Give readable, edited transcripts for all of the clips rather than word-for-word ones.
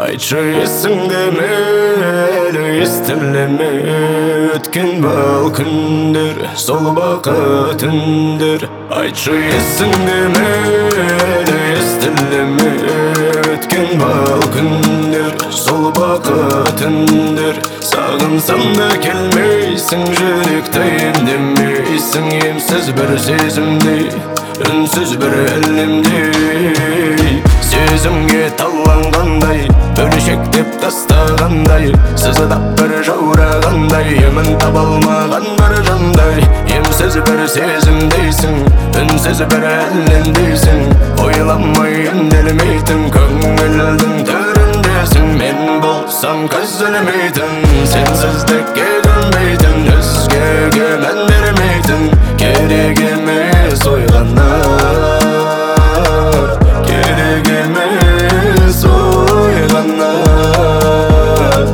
Айтшы есіңдеме, әлі естілеме өткен бал күндер, сол бақытыңдыр. Айтшы есіңдеме, әлі естілеме өткен бал күндер, сол бақытыңдыр. Сағынсам да келмейсің, жүректейім демейсің, емсіз бір сезімдей, үнсіз бір әлемдей. Сезімге таланғандай, бөлшектеп тастағандай, сызыдап бір жаурағандай, емін таба алмаған бір жандай. Емсіз бір сезімдейсің, үнсіз бір әлемдейсің, ойламай үнделмейтін көңілдің төріндесің. Мен болсам көз ілмейтін, сенсіздікке көнбейтін, өзгеге мән бермейтін, керек емес ойғанар, керек емес ойғанар.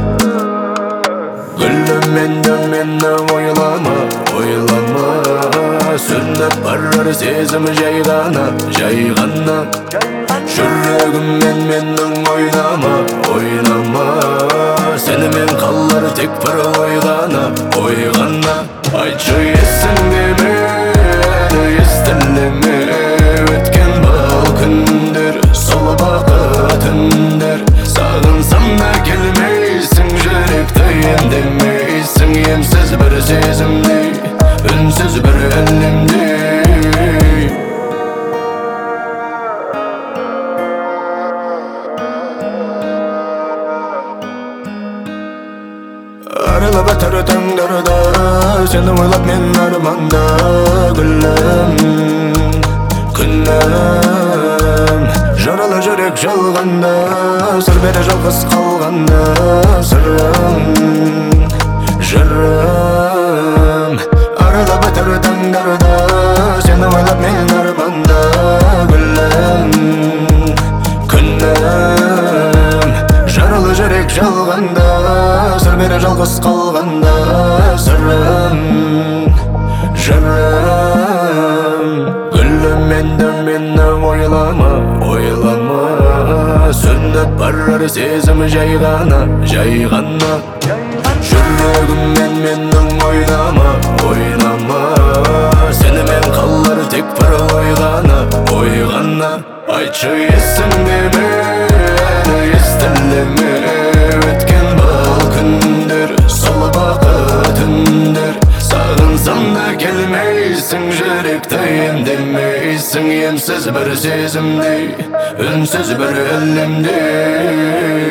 Гүлім енді мені ойлама, ойлама, сөніп барар сезім жай ғана, жай ғана. Жүрегіммен менің ойнама, ойнама, сенімен қалар тек бір ой ғана, ой ғана. Айтшы есіңдеме, әлі естілеме өткен бал күндер, сол бақытыңдыр. Сағынсам да келмейсің, жүректейін демейсің, емсіз бір сезімдей, үнсіз бір әлемдей. Арылып атыр таңдарда, сені ойлап мен арманда. Гүлім, күнім, жаралы жүрек жалғанда, сыр бере жалғыз қалғанда. Сырым, жырым, арылып атыр таңдарда, сені ойлап мен арманда. Гүлім, күнім, жаралы жүрек жалғанда, сыр бере жалғыз қалғанда. Сырым, жырым, гүлім енді мені ойлама, ойлама, сөніп барар сезім жай ғана, жай ғана. Жүрегіммен менің ойнама, ойнама, сенімен қалар тек бір ой ғана, ой ғана. Айтшы есіңдеме, әлі естілеме өткен бал күндер, сол бақытыңдыр. Сағынсам да келмейсің, жүректейін демейсің, емсіз бір сезімдей, үнсіз бір әлемдей.